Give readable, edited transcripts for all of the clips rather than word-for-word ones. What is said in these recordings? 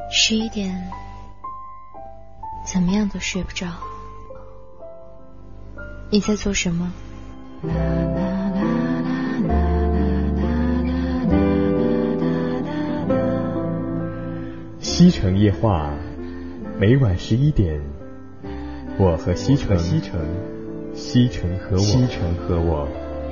11点，怎么样都睡不着。你在做什么？ 西城夜话，每晚11点，我和西城，西城和我。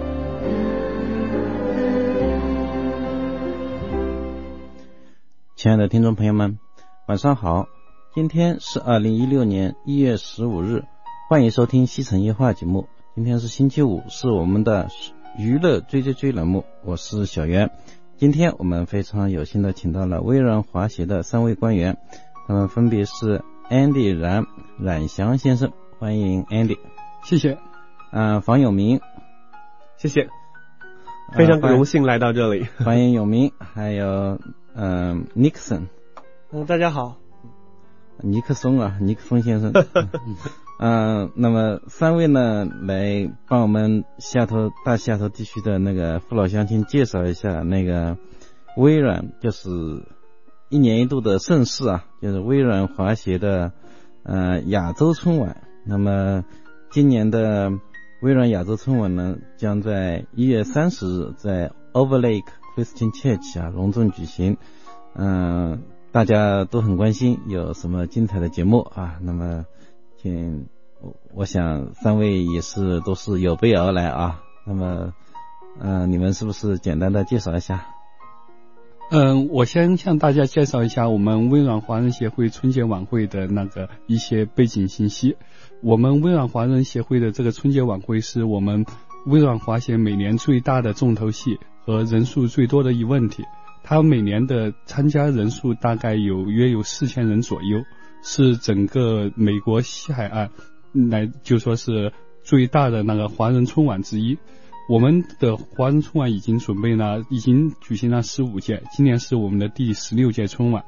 亲爱的听众朋友们，晚上好，今天是2016年1月15日，欢迎收听西城夜话节目。今天是星期五，是我们的娱乐追栏目，我是小袁。今天我们非常有幸的请到了微软华协的3位官员，他们分别是 Andy 冉翔先生，欢迎 Andy。 谢谢。 房永明， 谢谢，非常荣幸来到这里。 欢迎永明。还有Nixon。 大家好。 尼克松先生。那么3位呢，来帮我们大西雅图地区的那个父老乡亲介绍一下那个微软，就是1年1度的盛事啊，就是微软华协的亚洲春晚。那么今年的微软亚洲春晚呢，将在1月30日在 Overlake Christian Church 隆重举行。大家都很关心有什么精彩的节目啊。那么我想3位也都是有备而来啊。那么你们是不是简单的介绍一下？ 我先向大家介绍一下我们微软华人协会春节晚会的那个一些背景信息。我们微软华人协会的这个春节晚会是我们微软华协每年最大的重头戏和人数最多的event。它每年的参加人数大概约有4000人左右，是整个美国西海岸就说是最大的那个华人春晚之一。我们的华人春晚已经举行了15届，今年是我们的第16届春晚。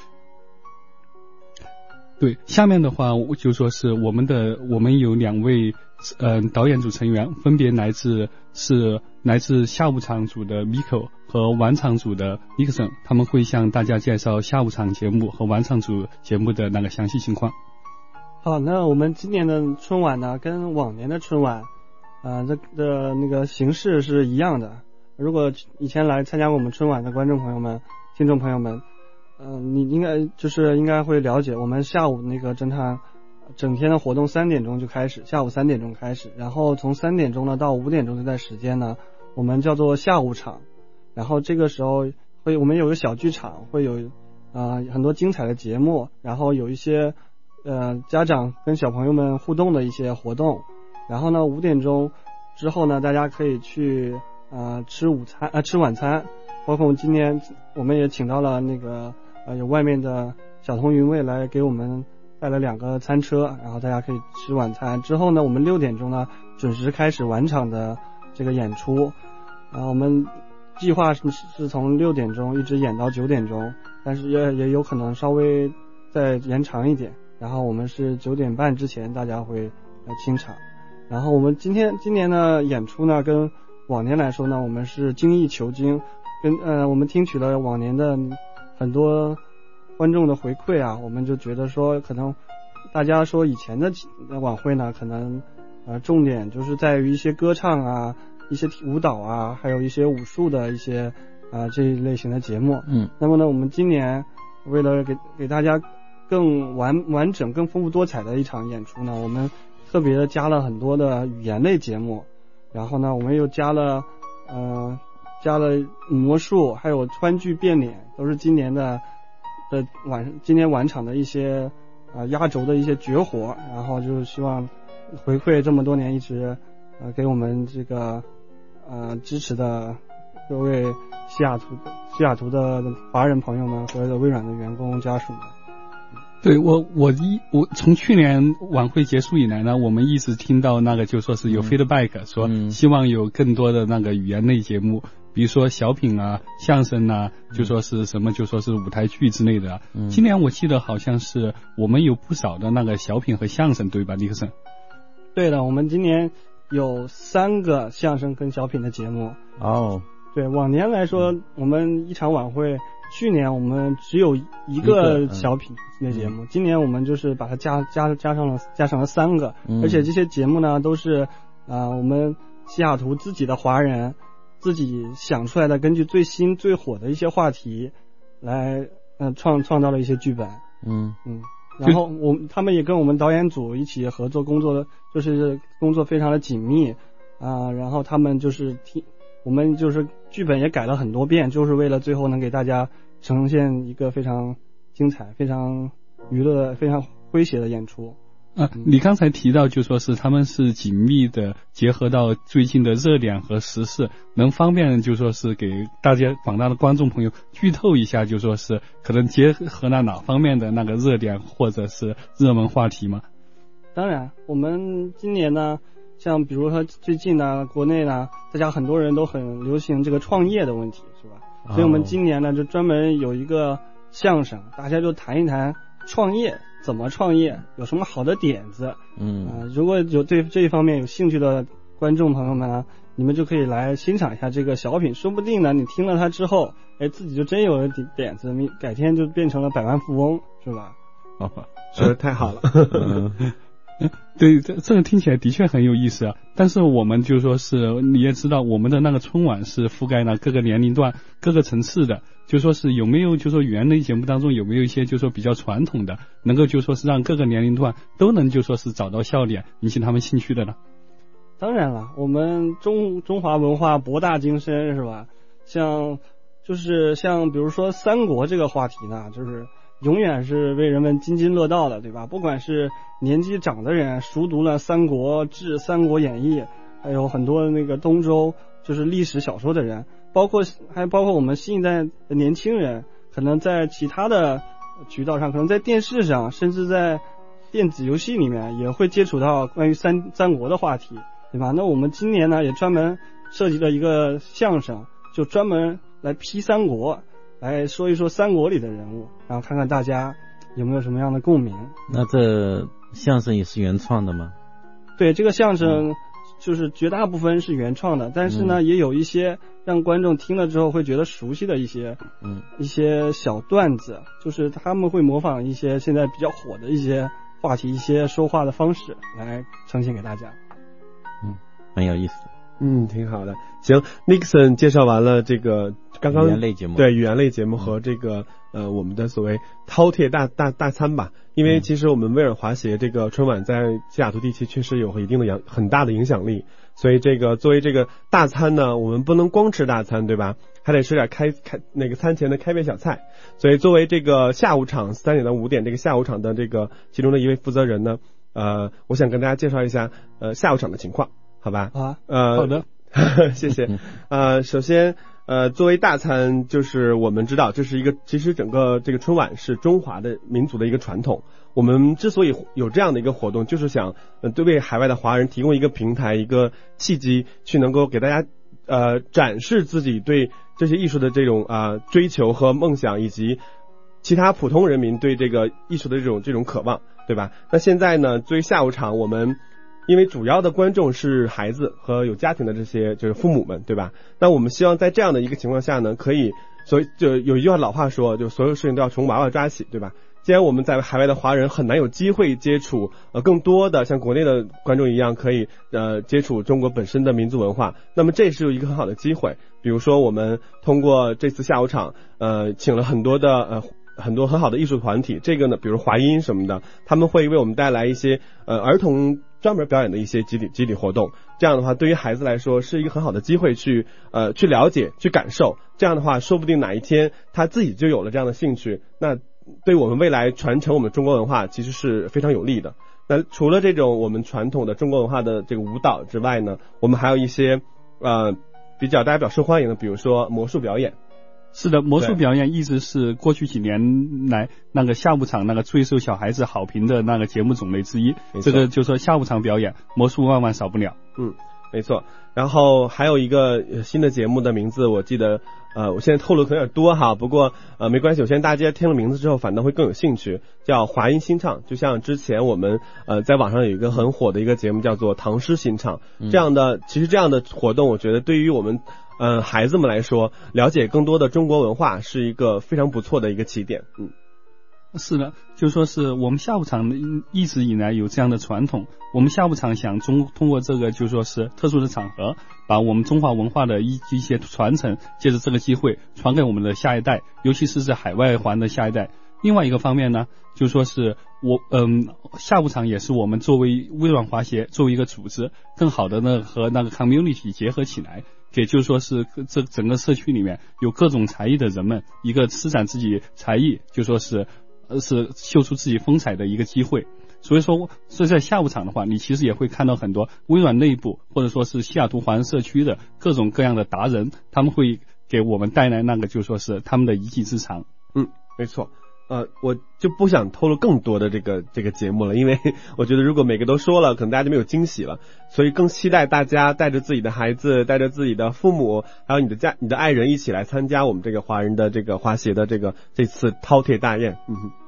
对，下面的话我就说是我们有2位导演组成员，分别来自下午场组的 Miko 和晚场组的 Nixon， 他们会向大家介绍下午场节目和晚场组节目的那个详细情况。 好，那我们今年的春晚呢，跟往年的春晚的那个形式是一样的。如果以前来参加过我们春晚的观众朋友们、听众朋友们，你应该会了解，我们下午那个整天的活动3点钟就开始，下午3点钟开始，然后从3点钟呢到5点钟这段时间呢，我们叫做下午场。然后这个时候我们有个小剧场，会有很多精彩的节目，然后有一些家长跟小朋友们互动的一些活动。然后呢5点钟之后呢，大家可以去吃晚餐，包括今年我们也请到了那个有外面的小童云卫来给我们带了2个餐车，然后大家可以吃晚餐。之后呢，我们6点钟呢准时开始晚场的这个演出。我们计划是从6点钟一直演到9点钟，但是也有可能稍微再延长一点。然后我们是9点半之前大家会清场。然后我们今年的演出呢，跟往年来说呢，我们是精益求精，我们听取了往年的很多观众的回馈啊，我们就觉得说，可能大家说以前的晚会呢，可能重点就是在于一些歌唱啊、一些舞蹈啊，还有一些武术的一些这一类型的节目。那么呢，我们今年为了给大家更完整、更丰富多彩的一场演出呢，我们特别的加了很多的语言类节目，然后呢，我们又加了魔术，还有川剧变脸，都是今年晚场的一些压轴的一些绝活。然后就是希望回馈这么多年一直给我们这个支持的各位西雅图的华人朋友们和微软的员工家属们。 对，我从去年晚会结束以来呢，我们一直听到那个就说是有 feedback，说希望有更多的那个语言类节目，比如说小品啊、相声啊，就说是什么就说是舞台剧之类的。今年我记得好像是我们有不少的那个小品和相声，对吧，尼克森？ 对的，我们今年有3个相声跟小品的节目。 哦。 对，往年来说，我们一场晚会去年我们只有一个小品类节目，今年我们就是把它加上了3个，而且这些节目呢都是我们西雅图自己的华人自己想出来的，根据最新最火的一些话题来创造了一些剧本。然后他们也跟我们导演组一起合作工作，就是工作非常的紧密然后他们就是我们就是剧本也改了很多遍，就是为了最后能给大家呈现一个非常精彩、非常娱乐、非常诙谐的演出。 你刚才提到就说是他们是紧密的结合到最近的热点和时事，能方便就说是给大家广大的观众朋友剧透一下，就说是可能结合到哪方面的那个热点或者是热门话题吗？ 当然，我们今年呢，像比如说最近呢，国内呢，大家很多人都很流行这个创业的问题，是吧？所以我们今年呢就专门有一个相声，大家就谈一谈创业。怎么创业，有什么好的点子？如果有对这一方面有兴趣的观众朋友们呢，你们就可以来欣赏一下这个小品，说不定呢，你听了它之后，自己就真有了点子，你改天就变成了百万富翁，是吧？ 说的太好了。 对，这个听起来的确很有意思啊。但是我们就说是，你也知道，我们的那个春晚是覆盖了各个年龄段、各个层次的。就说是有没有就说原类节目当中有没有一些就说比较传统的，能够就说是让各个年龄段都能就说是找到笑点，引起他们兴趣的呢？ 当然了，我们中华文化博大精深，是吧？像比如说三国这个话题呢，就是永远是为人们津津乐道的，对吧？不管是年纪长的人熟读了《三国志》《三国演义》，还有很多那个东周就是历史小说的人，包括我们新一代的年轻人，可能在其他的渠道上，可能在电视上，甚至在电子游戏里面也会接触到关于三国的话题，对吧？那我们今年呢也专门设计了一个相声，就专门来批三国，来说一说三国里的人物，然后看看大家有没有什么样的共鸣。 那这相声也是原创的吗？ 对，这个相声就是绝大部分是原创的，但是呢也有一些让观众听了之后会觉得熟悉的一些小段子，就是他们会模仿一些现在比较火的一些话题、一些说话的方式来呈现给大家。 很有意思。 挺好的。行 ，Nixon 介绍完了这个刚刚语言类节目， 对语言类节目和这个我们的所谓饕餮大餐吧。因为其实我们威尔华协这个春晚在西雅图地区确实有一定的很大的影响力，所以这个作为这个大餐呢，我们不能光吃大餐，对吧？还得吃点开那个餐前的开胃小菜。所以作为这个下午场3点到5点这个下午场的这个其中的一位负责人呢，我想跟大家介绍一下下午场的情况。好吧， 好的， 谢谢。首先，作为大餐，就是我们知道，这是其实整个这个春晚是中华的民族的一个传统。我们之所以有这样的一个活动，就是想对海外的华人提供一个平台，一个契机，去能够给大家展示自己对这些艺术的这种追求和梦想，以及其他普通人民对这个艺术的这种渴望，对吧？那现在呢，作为下午场，我们因为主要的观众是孩子和有家庭的这些就是父母们，对吧？那我们希望在这样的一个情况下呢，可以，所以就有一句话老话说，就所有事情都要从娃娃抓起，对吧？既然我们在海外的华人很难有机会接触更多的像国内的观众一样可以接触中国本身的民族文化，那么这是一个很好的机会。比如说我们通过这次下午场请了很多很好的艺术团体，这个呢比如华音什么的，他们会为我们带来一些儿童专门表演的一些集体活动，这样的话对于孩子来说是一个很好的机会去了解去感受，这样的话说不定哪一天他自己就有了这样的兴趣，那对我们未来传承我们中国文化其实是非常有利的。那除了这种我们传统的中国文化的这个舞蹈之外呢，我们还有一些大家比较受欢迎的，比如说魔术表演。 是的，魔术表演一直是过去几年来那个下午场那个最受小孩子好评的那个节目种类之一。这个就说下午场表演，魔术万万少不了。 没错。然后还有一个新的节目的名字，我记得我现在透露可能有点多哈，不过没关系，我相信大家听了名字之后反倒会更有兴趣，叫华音新唱。就像之前我们在网上有一个很火的一个节目叫做唐诗新唱，其实这样的活动，我觉得对于我们孩子们来说，了解更多的中国文化是一个非常不错的一个起点。 是的，就说是我们下午场一直以来有这样的传统，我们下午场想通过这个就说是特殊的场合，把我们中华文化的一些传承，借着这个机会传给我们的下一代，尤其是在海外华人的下一代。另外一个方面呢，就说是下午场也是我们作为微软滑协作为一个组织，更好的呢和那个 community 结合起来，给就说是这整个社区里面有各种才艺的人们一个施展自己才艺，就说是秀出自己风采的一个机会。所以在下午场的话，你其实也会看到很多微软内部或者说是西雅图华人社区的各种各样的达人，他们会给我们带来那个就说是他们的一技之长。 没错。我就不想透露更多的这个节目了，因为我觉得如果每个都说了，可能大家就没有惊喜了，所以更期待大家带着自己的孩子，带着自己的父母，还有你的爱人一起来参加我们这个华人的这个滑协的这次饕餮大宴。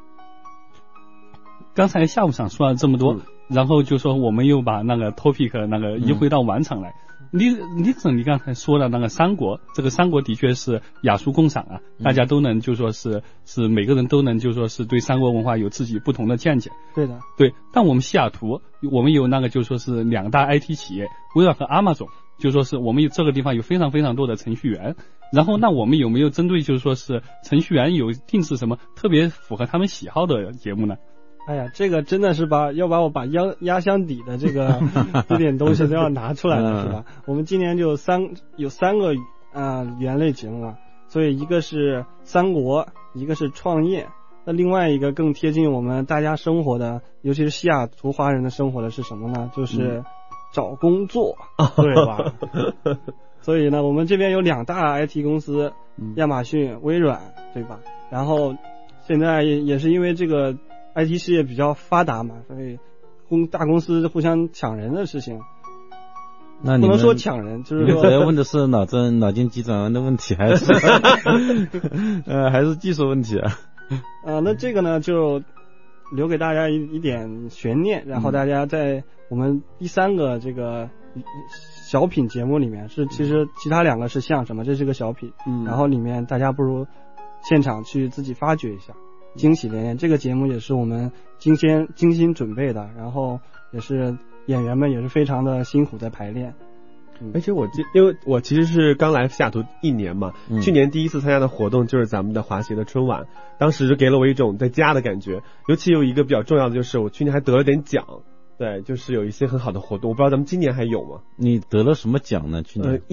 刚才下午场说了这么多，然后就说我们又把那个 topic 那个移回到晚场来。你刚才说的那个三国，这个三国的确是雅俗共赏啊，大家都能就说是每个人都能就说是对三国文化有自己不同的见解。 对的， 对。但我们西雅图，我们有那个就说是两大 IT 企业，微软和 Amazon， 就说是我们有这个地方有非常非常多的程序员。然后那我们有没有针对就是说是程序员有定制什么特别符合他们喜好的节目呢？ 哎呀，这个真的是要把我把压箱底的这点东西都要拿出来了，是吧？我们今年就有三个园类节目嘛，所以一个是三国，一个是创业，那另外一个更贴近我们大家生活的，尤其是西雅图华人的生活的是什么呢？就是找工作，对吧？所以呢，我们这边有两大 IT 公司，亚马逊、微软，对吧？然后现在也是因为这个IT 事业比较发达嘛，所以大公司互相抢人的事情， 那你不能说抢人，就是说主要问的是脑筋急转弯的问题，还是还是技术问题啊？ 那这个呢就留给大家一点悬念，然后大家在我们第三个这个小品节目里面其实其他两个是相声嘛，这是个小品，然后里面大家不如现场去自己发掘一下。惊喜连连，这个节目也是我们精心准备的，然后也是演员们也是非常的辛苦在排练。 而且因为我其实是刚来西雅图1年嘛，去年第一次参加的活动就是咱们的滑协的春晚，当时就给了我一种在家的感觉。尤其有一个比较重要的就是我去年还得了点奖，对，就是有一些很好的活动，我不知道咱们今年还有吗？ 你得了什么奖呢？去年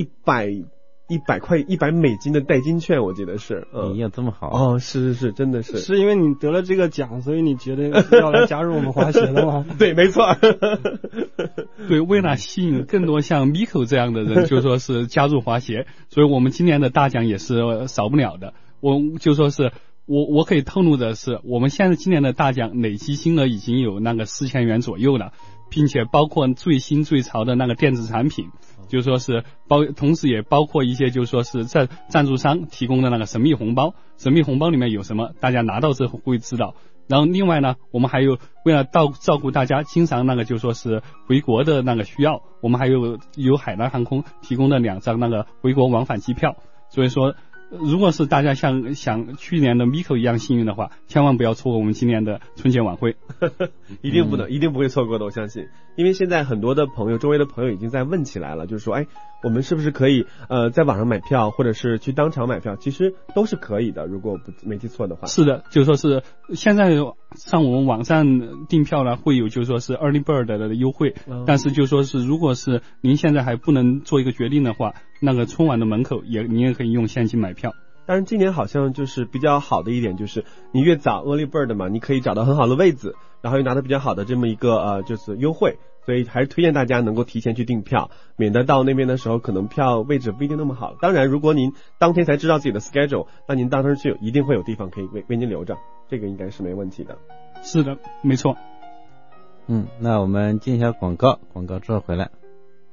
100美金的代金券，我记得是。 你也这么好哦，是，真的是。 是因为你得了这个奖，所以你觉得要来加入我们滑协的吗？ 对，没错。 对，为了吸引更多像 Miko 这样的人，就说是加入滑协，所以我们今年的大奖也是少不了的。我就说是我可以透露的是，我们现在今年的大奖累计金额已经有那个4000元左右了，并且包括最新最潮的那个电子产品。就说是同时也包括一些就说是赞助商提供的那个神秘红包里面有什么，大家拿到之后会知道。然后另外呢，我们还有为了照顾大家经常那个就说是回国的那个需要，我们还有海南航空提供的2张那个回国往返机票。所以说如果是大家像去年的 Miko 一样幸运的话，千万不要错过我们今年的春节晚会。 一定不会错过的，我相信。因为现在很多的朋友，周围的朋友已经在问起来了，就是说我们是不是可以在网上买票，或者是去当场买票，其实都是可以的，如果没记错的话。 是的，就说是现在上我们网站订票呢，会有就说是 early bird 的优惠，但是就说是如果是您现在还不能做一个决定的话，那个春晚的门口您也可以用现金买票。 当然今年好像就是比较好的一点，就是你越早 early bird 嘛，你可以找到很好的位子，然后又拿到比较好的这么一个就是优惠，所以还是推荐大家能够提前去订票，免得到那边的时候可能票位置不一定那么好。当然如果您当天才知道自己的 schedule， 那您当天去一定会有地方可以为您留着，这个应该是没问题的。 是的，没错。 那我们进一下广告之后回来。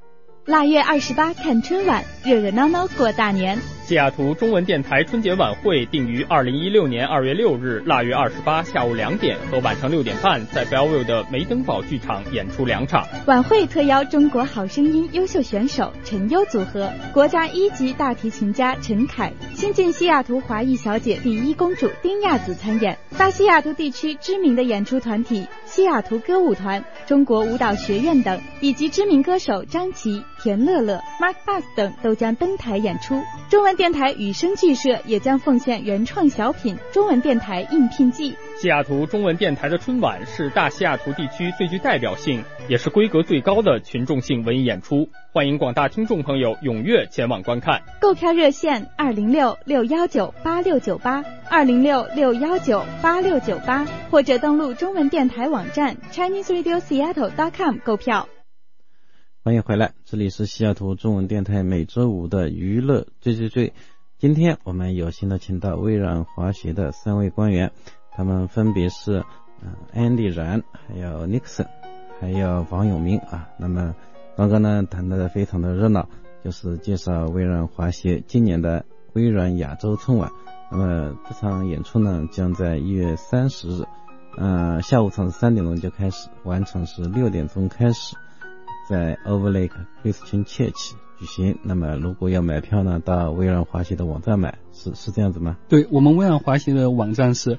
腊月28看春晚，热热闹闹过大年。 西雅图中文电台春节晚会定于2016年2月6日腊月28下午2点和晚上6点半在 Bellevue 的梅登堡剧场演出2场。 晚会特邀中国好声音优秀选手陈优组合、国家1级大提琴家陈凯、新晋西雅图华裔小姐第1公主丁亚子参演。大西雅图地区知名的演出团体西雅图歌舞团、中国舞蹈学院等，以及知名歌手张琪、田乐乐、Mark Bass 等都将登台演出。中文电台与声剧社也将奉献原创小品《中文电台应聘记》。 西雅图中文电台的春晚是大西雅图地区最具代表性，也是规格最高的群众性文艺演出，欢迎广大听众朋友踊跃前往观看。 购票热线206-619-8698 206-619-8698，或者登录中文电台网站 ChineseRadioSeattle.com 购票。 欢迎回来，这里是西雅图中文电台每周五的娱乐最最最。今天我们有幸的请到微软滑协的3位官员，他们分别是安迪然，还有 Nixon， 还有王永明啊。那么刚刚呢谈得非常的热闹，就是介绍微软滑协今年的微软亚洲春晚。那么这场演出呢将在1月30日下午场是3点钟就开始，晚场是6点钟开始，在 Overlake Christian Church 举行。那么如果要买票呢，到微软滑协的网站买，是这样子吗？ 对，我们微软滑协的网站是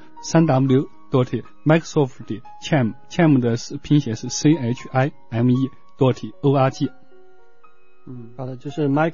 3w.microsoft.chime 的拼写是 chime.org。 好的，就是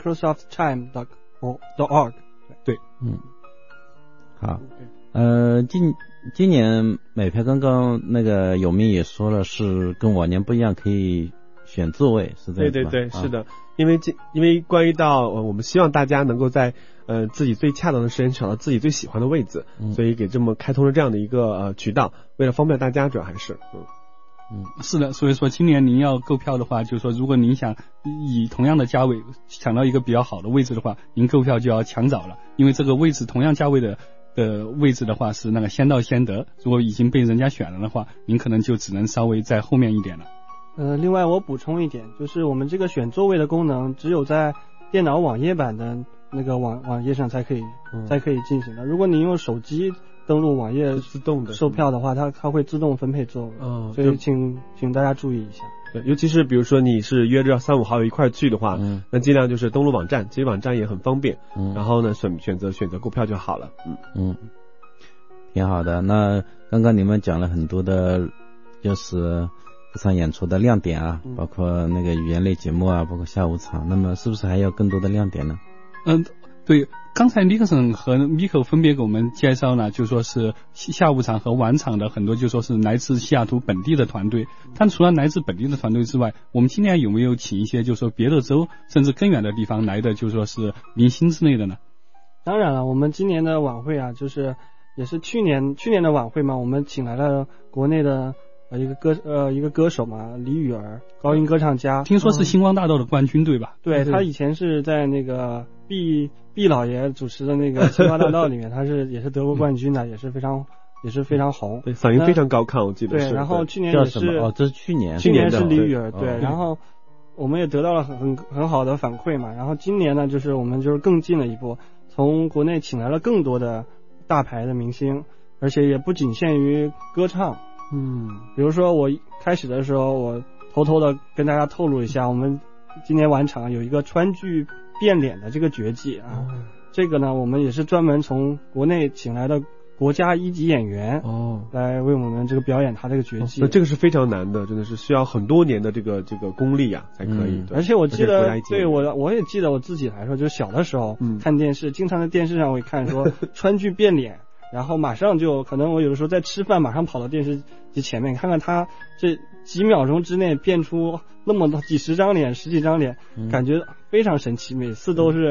microsoftchime.org。 对， 好，今年买票刚刚那个有明也说了，是跟往年不一样，可以选座位，是这样子吗？ 对，是的，因为关于到我们希望大家能够在自己最恰当的时间找到自己最喜欢的位置，所以给这么开通了这样的一个渠道，为了方便大家，主要还是是的，所以说今年您要购票的话，就是说如果您想以同样的价位抢到一个比较好的位置的话，您购票就要抢早了，因为这个位置同样价位的位置的话是那个先到先得，如果已经被人家选了的话，您可能就只能稍微在后面一点了。 另外我补充一点，就是我们这个选座位的功能只有在电脑网页版的那个网页上才可以进行的。如果你用手机登录网页自动的售票的话，它会自动分配座位，所以请大家注意一下。 对，尤其是比如说你是约着3、5好友一块去的话，那尽量就是登录网站，其实网站也很方便，然后呢选择购票就好了。 挺好的。那刚刚你们讲了很多的，就是这场演出的亮点啊，包括那个语言类节目啊，包括下午场，那么是不是还有更多的亮点呢？ 对，刚才尼克森和米可分别给我们介绍了，就说是下午场和晚场的很多就说是来自西雅图本地的团队，但除了来自本地的团队之外，我们今年有没有请一些就说别的州甚至更远的地方来的就说是明星之类的呢？ 当然了，我们今年的晚会啊，就是也是去年的晚会嘛，我们请来了国内的一个歌手嘛，李雨儿，高音歌唱家， 听说是星光大道的冠军对吧？ 对，他以前是在那个毕老爷主持的那个星光大道里面，他也是得过冠军的，也是非常红， 对，反应非常高亢，我记得是。 对，然后去年也是这是去年是李雨儿，对，然后我们也得到了很好的反馈嘛，然后今年呢，就是我们就是更进了一步，从国内请来了更多的大牌的明星，而且也不仅限于歌唱。比如说我开始的时候，我偷偷的跟大家透露一下，我们今年晚场有一个川剧变脸的这个绝技啊，这个呢我们也是专门从国内请来的国家1级演员来为我们这个表演他这个绝技。 这个是非常难的，真的是需要很多年的这个功力啊才可以。 而且我记得，对我也记得我自己来说，就是小的时候看电视，经常在电视上会看说川剧变脸。然后马上就可能我有的时候在吃饭，马上跑到电视机前面看看他这几秒钟之内变出那么多几十张脸、十几张脸，感觉非常神奇，每次都是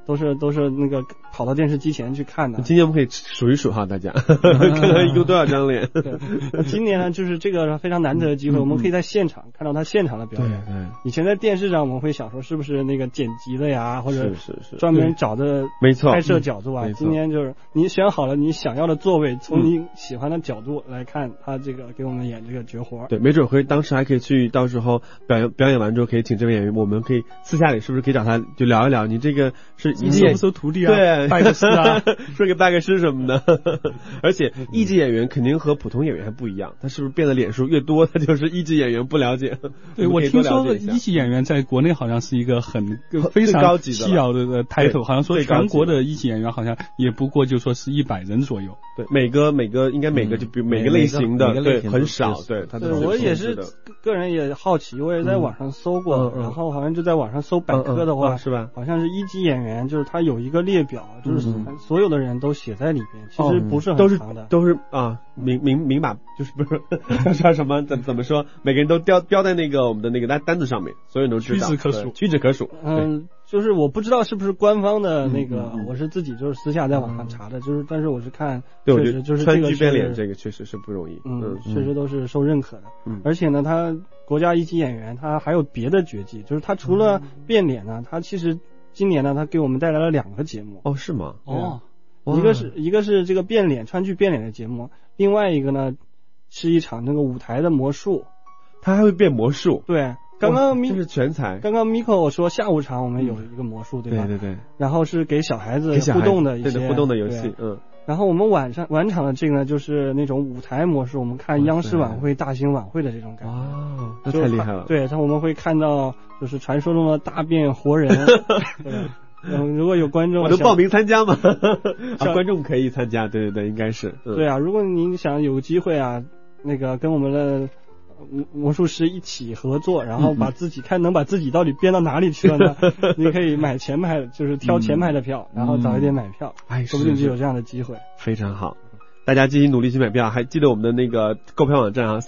都是那个跑到电视机前去看的。 今年我们可以数一数哈，大家看看一共多少张脸。 对，今年呢，就是这个非常难得的机会，我们可以在现场看到他现场的表演。 对， 以前在电视上我们会想说是不是那个剪辑的呀，或者是专门找的没错拍摄角度啊。今年就是你选好了你想要的座位，从你喜欢的角度来看他这个给我们演这个绝活。 对，没准会当时还可以去，到时候表演完之后可以请这位演员，我们可以私下里是不是可以找他就聊一聊，你这个是一级收徒弟啊， 对， 拜个师啊， 说个拜个师什么的。而且一级演员肯定和普通演员还不一样，他是不是变得脸数越多，他就是一级演员？不了解。 对，我听说一级演员在国内好像是一个非常高级的稀有的 title， 好像说全国的一级演员好像也不过就说是100人左右。 对，每个应该每个就比如每个类型的对很少，对，他都我也是个人也好奇，我也在网上搜过，然后好像就在网上搜百科的话， 是吧？ 好像是一级演员，就是他有一个列表，就是所有的人都写在里边，其实不是很长的， 都是啊明码，就是不是叫什么怎么说？每个人都标在那个我们的那个单子上面，所有人都知道，屈指可数。 就是我不知道是不是官方的那个，我是自己就是私下在网上查的，就是但是我是看， 对，我觉得就是川剧变脸这个确实是不容易， 确实都是受认可的，而且呢，他国家一级演员他还有别的绝技，就是他除了变脸呢，他其实今年呢他给我们带来了2个节目。 哦，是吗？ 哦，一个是这个变脸川剧变脸的节目，另外一个呢是一场那个舞台的魔术， 他还会变魔术。 对。刚刚这是全才。 刚刚 Miko 我说下午场我们有一个魔术，对吧？ 对。 然后是给小孩子互动的一些互动的游戏， 然后我们晚场的这个呢，就是那种舞台模式，我们看央视晚会、大型晚会的这种感觉。 哦，那太厉害了。 对，我们会看到就是传说中的大变活人。如果有观众， 我都报名参加嘛。观众可以参加，对，应该是。 对啊，如果您想有机会啊，那个跟我们的魔术师一起合作，然后能把自己到底编到哪里去了呢？你可以买前排，就是挑前排的票，然后早一点买票，说不定就有这样的机会。 非常好，大家继续努力去买票，还记得我们的那个购票网站啊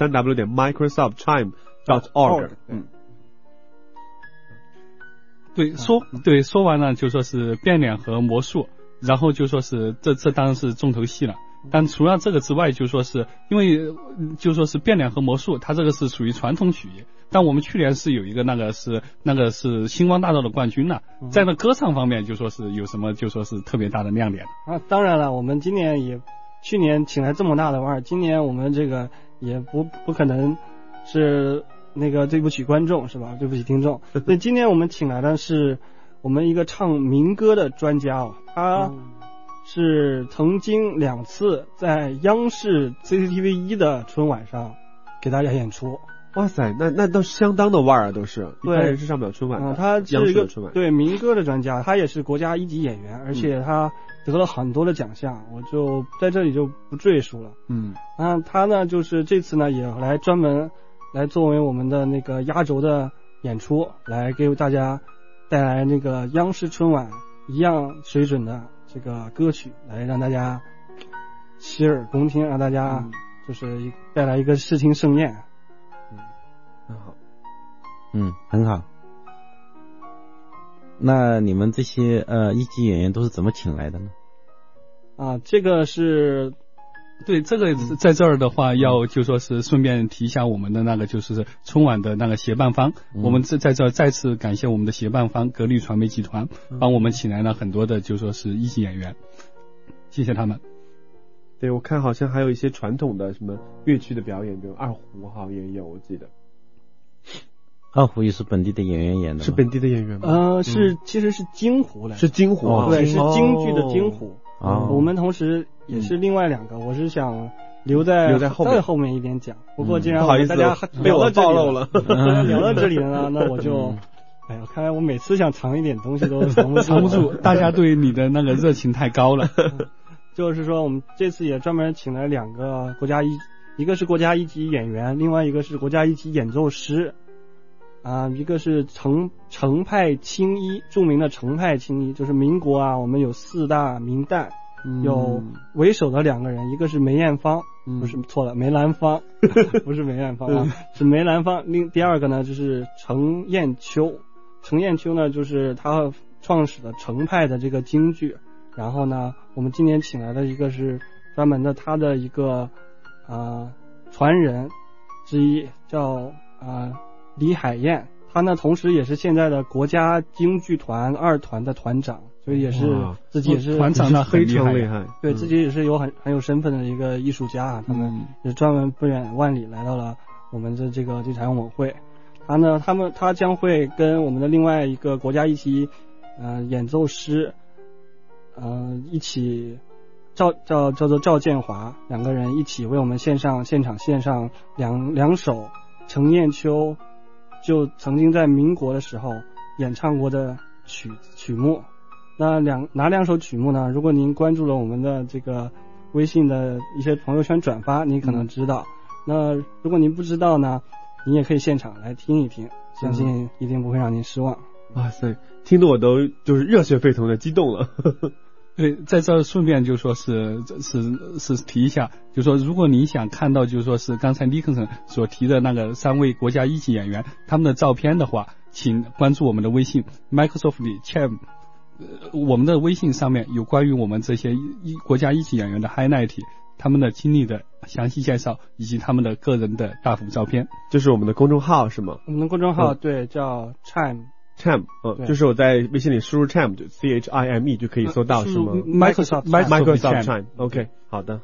，3w.microsoftchime.org。 对，说完了就说是变脸和魔术，然后就说是这当然是重头戏了。但除了这个之外，就说是因为就说是变脸和魔术，它这个是属于传统曲艺。但我们去年是有一个那个是星光大道的冠军了，在那歌唱方面就说是有什么就说是特别大的亮点啊。当然了，我们今年去年请来这么大的腕儿，今年我们这个也不可能是那个对不起观众是吧？对不起听众。所以今年我们请来的是我们一个唱民歌的专家他是曾经2次在央视 CCTV 1的春晚上给大家演出。 哇塞，那都相当的腕儿啊，都是一般人是上不了春晚的。 他是一个对民歌的专家，他也是国家1级演员，而且他得了很多的奖项，我就在这里就不赘述了。他呢就是这次呢也专门来作为我们的那个压轴的演出，来给大家带来那个央视春晚一样水准的这个歌曲，来让大家洗耳恭听，让大家就是带来一个视听盛宴。 很好。 很好。那你们这些1级演员都是怎么请来的呢？ 这个是对，这个在这儿的话要就说是顺便提一下我们的那个就是春晚的那个协办方，我们在这儿再次感谢我们的协办方格力传媒集团，帮我们请来了很多的就说是1级演员，谢谢他们。 对，我看好像还有一些传统的什么乐曲的表演，比如二胡好像也有，我记得。 二胡也是本地的演员演的， 是本地的演员吗？ 其实是京胡来的， 是京胡， 对，是京剧的京胡。我们同时也是另外2个，我是想留在后面一点讲。不过既然大家被我暴露了， 聊到这里了，那我就，看来我每次想藏一点东西都藏不住， 大家对你的那个热情太高了。 就是说，我们这次也专门请了2个一个是国家1级演员，另外一个是国家1级演奏师。一个是程派青衣，著名的程派青衣，就是民国我们有4大名旦，有为首的2个人，一个是梅艳芳，不是错了，梅兰芳，不是梅艳芳是梅兰芳。第2个呢就是程砚秋，程砚秋呢就是他创始的程派的这个京剧。然后呢，我们今年请来的一个是专门的他的一个传人之一，叫李海燕。他呢同时也是现在的国家京剧团2团的团长，所以也是自己也是团长，那非常厉害， 对，自己也是有很有身份的一个艺术家。他们也专门不远万里来到了我们的这场晚会。他将会跟我们的另外一个国家一级演奏师一起叫做赵建华，两个人一起为我们现场献上两首程砚秋就曾经在民国的时候演唱过的曲目。那哪两首曲目呢？如果您关注了我们的这个微信的一些朋友圈转发，您可能知道。那如果您不知道呢，您也可以现场来听一听，相信一定不会让您失望。 哇塞，听得我都就是热血沸腾的激动了。 对，在这顺便就说是提一下，就说如果你想看到就说是刚才尼克森所提的那个3位国家一级演员他们的照片的话，请关注我们的微信 Microsoft Cham， 我们的微信上面有关于我们这些国家一级演员的 highlight， 他们的经历的详细介绍以及他们的个人的大幅照片。 就是我们的公众号是吗？ 我们的公众号对，叫 Cham， 就是我在微信里输入 Cham 就 CHIME 就可以搜到是吗？ Microsoft Cham OK 好的。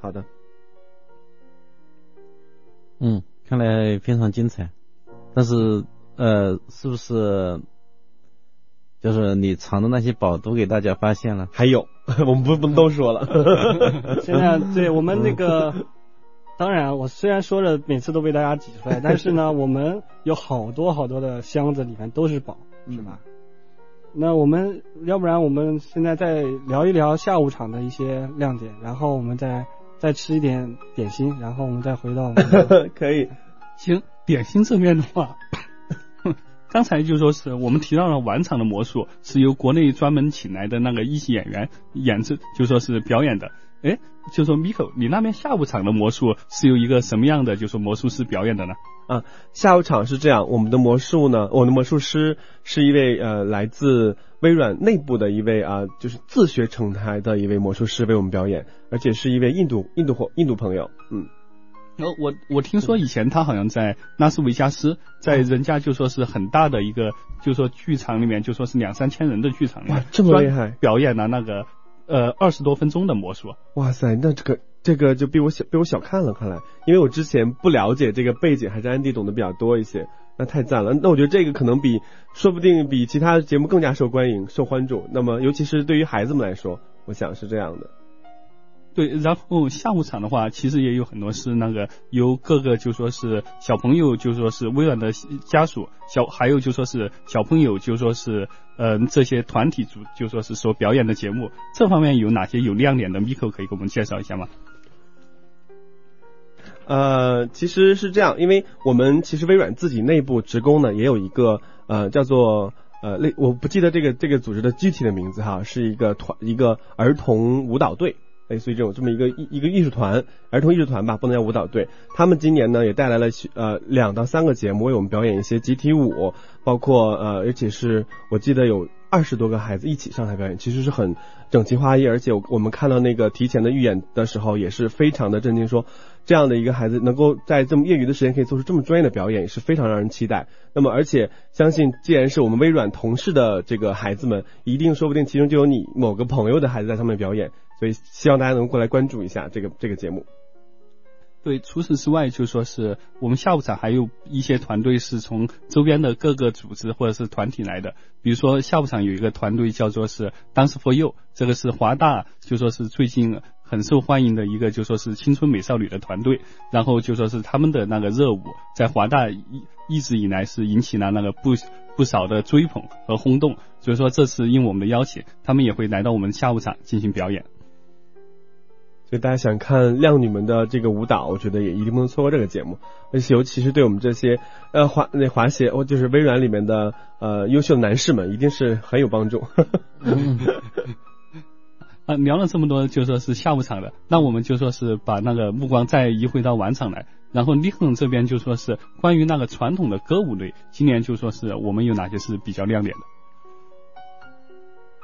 看来非常精彩。但是是不是就是你藏的那些宝都给大家发现了？ 还有我们不能都说了。 现在对我们那个当然我虽然说着每次都被大家挤出来，但是呢我们有好多的箱子里面都是宝，是吧？那我们要不然我们现在再聊一聊下午场的一些亮点，然后我们再吃一点点心，然后我们再回到我们的可以。 行，点心这边的话刚才就说是我们提到了晚场的魔术是由国内专门请来的那个一级演员就说是表演的。就说 Miko 你那边下午场的魔术是由一个什么样的就说魔术师表演的呢？ 下午场是这样，我们的魔术师是一位来自微软内部的一位就是自学成才的一位魔术师为我们表演，而且是一位印度朋友。 我听说以前他好像在拉斯维加斯，在人家就说是很大的一个就说剧场里面，就说是2-3千人的剧场里面， 这么厉害， 表演了那个20多分钟的魔术。 哇塞，那这个就被我小看了，看来因为我之前不了解这个背景，还是安迪懂得比较多一些。那太赞了，那我觉得这个可能说不定比其他节目更加受欢注。那么尤其是对于孩子们来说，我想是这样的。 对，然后下午场的话其实也有很多是那个由各个就说是小朋友就说是微软的家属还有就说是小朋友就说是这些团体组就说是所表演的节目，这方面有哪些有亮点的 Miko 可以给我们介绍一下吗？ 其实是这样，因为我们其实微软自己内部职工呢也有一个叫做我不记得这个组织的具体的名字哈，是一个儿童舞蹈队，类似于这么一个艺术团，儿童艺术团吧，不能叫舞蹈队。他们今年呢也带来了2到3个节目为我们表演一些集体舞，包括而且是我记得有20多个孩子一起上台表演，其实是很整齐划一，而且我们看到那个提前的预演的时候也是非常的震惊，说这样的一个孩子能够在这么业余的时间可以做出这么专业的表演，也是非常让人期待。那么而且相信既然是我们微软同事的这个孩子们，一定说不定其中就有你某个朋友的孩子在上面表演，所以希望大家能过来关注一下这个节目。 对，除此之外就说是我们下午场还有一些团队是从周边的各个组织或者是团体来的，比如说下午场有一个团队叫做是 Dance for You， 这个是华大就说是最近很受欢迎的一个就说是青春美少女的团队，然后就说是他们的那个热舞在华大一直以来是引起了那个不少的追捧和轰动，所以说这次应我们的邀请，他们也会来到我们下午场进行表演。 所以大家想看靓女们的这个舞蹈，我觉得也一定不能错过这个节目，而且尤其是对我们这些滑鞋就是微软里面的优秀的男士们，一定是很有帮助。 聊了这么多就说是下午场的，那我们就说是把那个目光再移回到晚场来，然后尼克这边就说是关于那个传统的歌舞类，今年就说是我们有哪些是比较亮点的？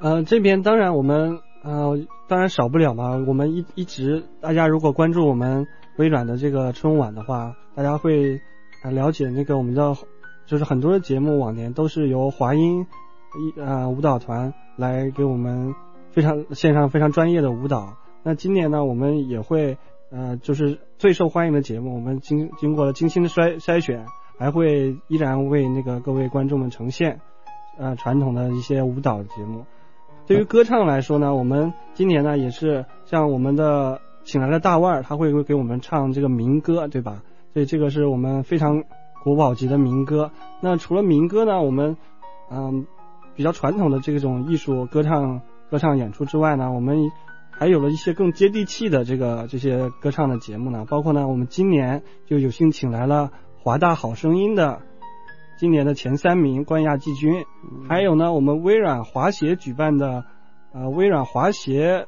这边当然我们当然少不了嘛。我们一直大家如果关注我们微软的这个春晚的话，大家会了解那个我们的就是很多的节目往年都是由华音舞蹈团来给我们献上非常专业的舞蹈。那今年呢，我们也会就是最受欢迎的节目，我们经过了精心的筛选，还会依然为那个各位观众们呈现传统的一些舞蹈节目。对于歌唱来说呢，我们今年呢也是像我们的请来了大腕儿，他会给我们唱这个民歌，对吧？所以这个是我们非常国宝级的民歌。那除了民歌呢，我们比较传统的这种艺术歌唱演出之外呢，我们还有了一些更接地气的这些歌唱的节目呢，包括呢我们今年就有幸请来了华大好声音的今年的前3名冠亚季军，还有呢我们微软滑协举办的微软滑协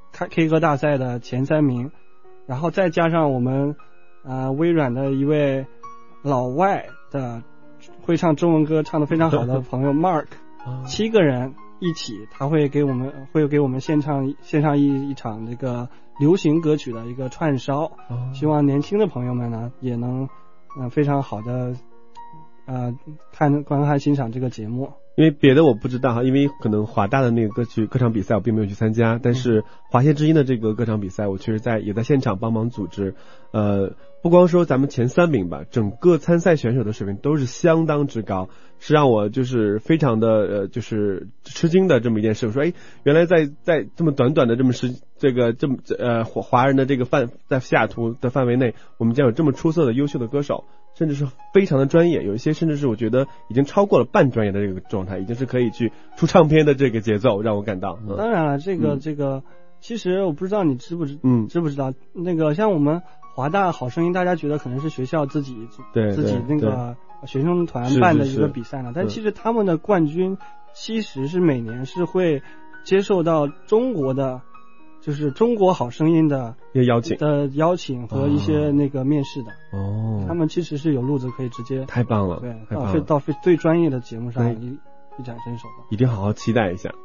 K 歌大赛的前3名，然后再加上我们微软的一位老外的会唱中文歌唱得非常好的朋友 Mark 7个人一起，他会给我们献上一场这个流行歌曲的一个串烧，希望年轻的朋友们呢也能非常好的观看欣赏这个节目。 因为别的我不知道哈，因为可能华大的那个歌唱比赛我并没有去参加，但是华协之音的这个歌唱比赛我确实也在现场帮忙组织。不光说咱们前3名吧，整个参赛选手的水平都是相当之高，是让我就是非常的就是吃惊的这么一件事。我说原来在这么短的这么华人的这个在西雅图的范围内，我们将有这么出色的优秀的歌手，甚至是非常的专业，有一些甚至是我觉得已经超过了半专业的这个状态，已经是可以去出唱片的这个节奏，让我感到。 当然了，这个其实我不知道你知不知道，那个像我们华大好声音，大家觉得可能是学校自己那个学生团办的一个比赛呢，但其实他们的冠军其实是每年是会接受到中国的就是中国好声音的邀请和一些那个面试的他们其实是有路子可以直接。 太棒了， 对，到最专业的节目上一展身手的， 一定好好期待一下。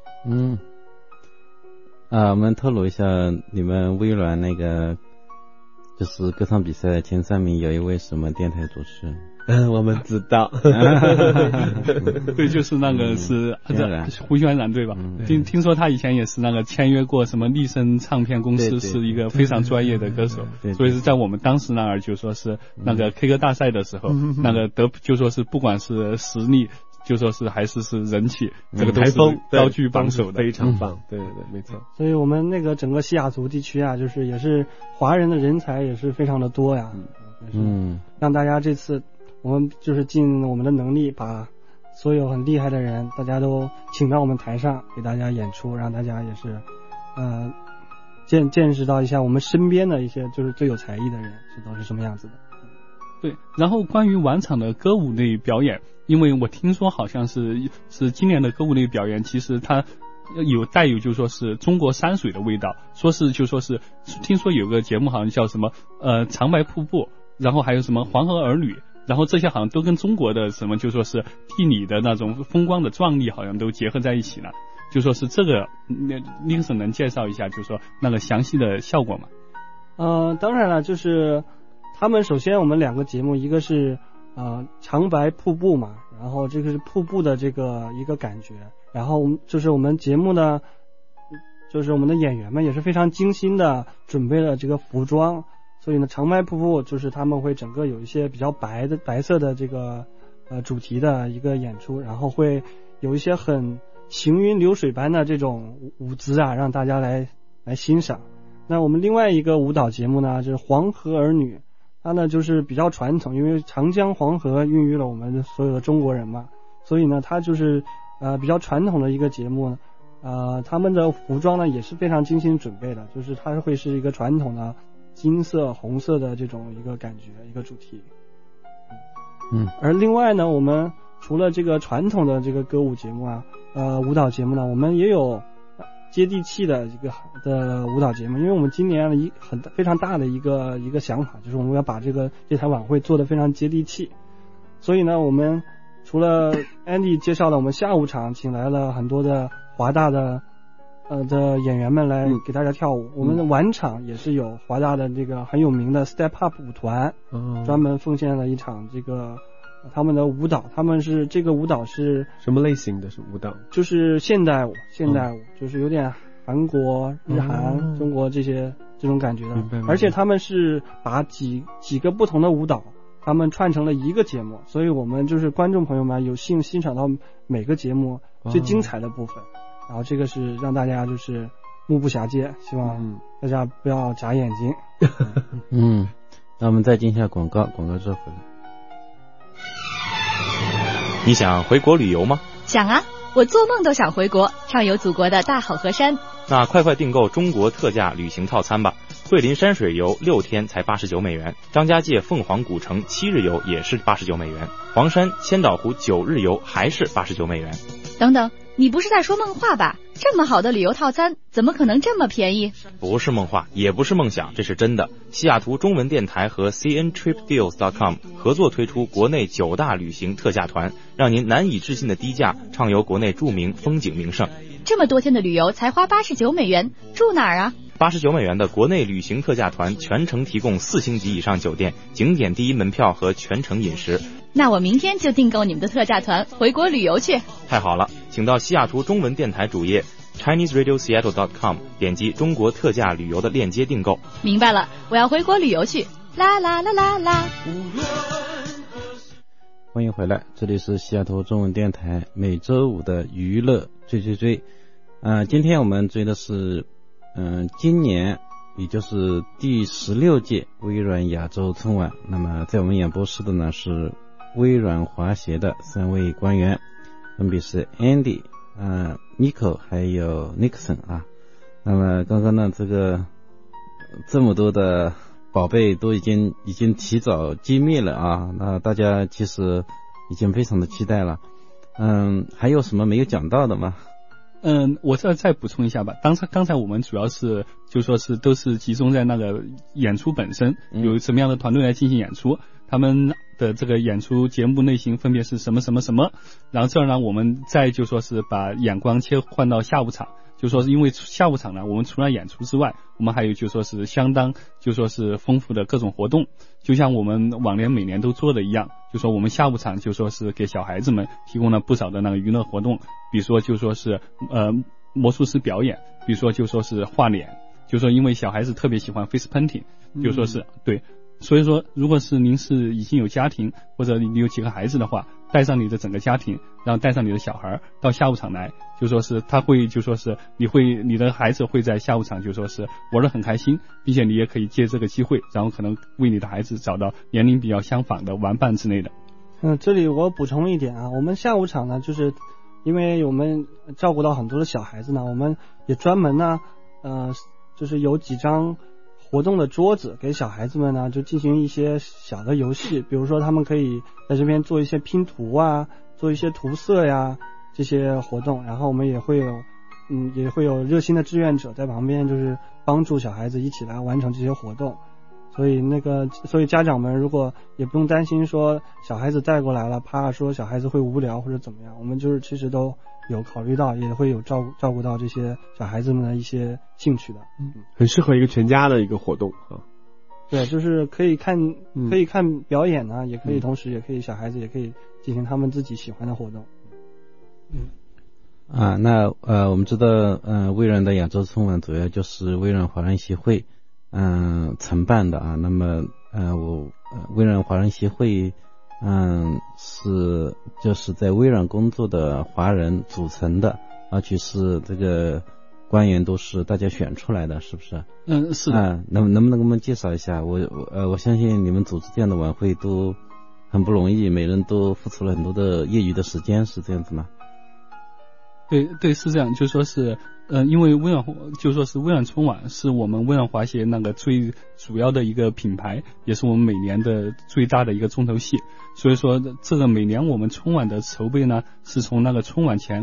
我们透露一下，你们微软那个就是歌唱比赛前3名有一位什么电台主持人？ 我们知道。 对，就是那个是胡宣然对吧？听说他以前也是那个签约过什么立声唱片公司，是一个非常专业的歌手，所以是在我们当时那儿就说是那个 K 歌大赛的时候，那个就说是不管是实力，就说是还是人气，这个都是高居榜首的， 非常棒。对，没错。 所以我们那个整个西雅图地区啊，就是也是华人的人才也是非常的多呀。让大家这次我们就是尽我们的能力，把所有很厉害的人大家都请到我们台上给大家演出，让大家也是见识到一下我们身边的一些就是最有才艺的人都是什么样子的。 对，然后关于晚场的歌舞类表演，因为我听说好像是今年的歌舞类表演，其实它带有就说是中国山水的味道，就说是听说有个节目好像叫什么长白瀑布，然后还有什么黄河儿女，然后这些好像都跟中国的什么就说是地理的那种风光的壮丽好像都结合在一起了，就说是这个林森能介绍一下就说那个详细的效果吗？ 当然了，就是他们首先我们2个节目，一个是长白瀑布嘛，然后这个是瀑布的这个一个感觉，然后就是我们节目呢，就是我们的演员们也是非常精心的准备了这个服装，所以呢长白瀑布就是他们会整个有一些比较白色的这个主题的一个演出，然后会有一些很行云流水般的这种舞姿啊，让大家来欣赏。那我们另外一个舞蹈节目呢，就是黄河儿女，它呢就是比较传统，因为长江黄河孕育了我们所有的中国人嘛，所以呢它就是比较传统的一个节目。他们的服装呢也是非常精心准备的，就是它会是一个传统的金色红色的这种一个感觉一个主题。而另外呢，我们除了这个传统的这个歌舞节目舞蹈节目呢，我们也有接地气的舞蹈节目。因为我们今年非常大的一个想法，就是我们要把这台晚会做得非常接地气，所以呢我们除了 Andy 介绍了我们下午场请来了很多的华大的演员们来给大家跳舞，我们的晚场也是有华大的这个很有名的 Step Up 舞团，专门奉献了一场这个他们的舞蹈，这个舞蹈是什么类型的舞蹈？ 就是现代舞，就是有点韩国、日韩、中国这种感觉的，而且他们是把几个不同的舞蹈他们串成了一个节目，所以我们就是观众朋友们有幸欣赏到每个节目最精彩的部分，然后这个是让大家就是目不暇接，希望大家不要眨眼睛。 那我们再进一下广告之后回来。 你想回国旅游吗？ 想啊，我做梦都想回国，畅游祖国的大好河山。 那快订购中国特价旅行套餐吧！桂林山水游6天才89美元，张家界凤凰古城7日游也是89美元，黄山千岛湖9日游还是89美元。 等等，你不是在说梦话吧？这么好的旅游套餐怎么可能这么便宜？ 不是梦话，也不是梦想，这是真的。西雅图中文电台和 cntripdeals.com 合作推出国内9大旅行特价团，让您难以置信的低价畅游国内著名风景名胜。 这么多天的旅游才花89美元，住哪儿啊 ？89美元的国内旅行特价团全程提供4星级以上酒店、景点第一门票和全程饮食。 那我明天就订购你们的特价团，回国旅游去。 太好了，请到西雅图中文电台主页 ChineseRadioSeattle.com 点击中国特价旅游的链接订购。 明白了，我要回国旅游去。啦啦啦啦啦。 欢迎回来，这里是西雅图中文电台每周五的娱乐追。今天我们追的是今年也就是第16届微软亚洲春晚。那么在我们演播室的呢是微软华协的3位官员，分别是 Andy、Nico 还有 Nixon 啊。那么刚刚呢这么多的宝贝都已经提早揭秘了啊，那大家其实已经非常的期待了。还有什么没有讲到的吗？ 我再补充一下吧。刚才我们主要是就说是都是集中在那个演出本身，有什么样的团队来进行演出，他们的这个演出节目类型分别是什么，然后这样呢我们再就说是把眼光切换到下午场，就说是因为下午场呢我们除了演出之外，我们还有就说是相当就说是丰富的各种活动，就像我们往年每年都做的一样，就说我们下午场就说是给小孩子们提供了不少的那个娱乐活动，比如说就说是魔术师表演，比如说就说是画脸，就说因为小孩子特别喜欢 face painting， 就说是对，所以说如果是您是已经有家庭或者你有几个孩子的话，带上你的整个家庭，然后带上你的小孩到下午场来，就说是他会就说是你的孩子会在下午场就说是玩得很开心，并且你也可以借这个机会，然后可能为你的孩子找到年龄比较相仿的玩伴之类的。 这里我补充一点啊，我们下午场呢就是因为我们照顾到很多的小孩子呢，我们也专门呢就是有几张活动的桌子给小孩子们呢就进行一些小的游戏，比如说他们可以在这边做一些拼图啊，做一些涂色呀这些活动，然后我们也会有热心的志愿者在旁边就是帮助小孩子一起来完成这些活动，所以家长们如果也不用担心说小孩子带过来了怕说小孩子会无聊或者怎么样，我们就是其实都有考虑到，也会有照顾到这些小孩子们的一些兴趣的。 很适合一个全家的一个活动啊。 对，就是可以看表演呢，也可以同时也可以小孩子也可以进行他们自己喜欢的活动。 那我们知道微软的亚洲春晚主要就是微软华人协会承办的啊。那么微软华人协会就是在微软工作的华人组成的，而且是这个官员都是大家选出来的，是不是？ 是的。 能不能给我们介绍一下？我相信你们组织这样的晚会都很不容易，每人都付出了很多的业余的时间，是这样子吗？ 对，是这样，就说是因为微软就说是微软春晚是我们微软华协那个最主要的一个品牌，也是我们每年的最大的一个重头戏，所以说这个每年我们春晚的筹备呢是从那个春晚前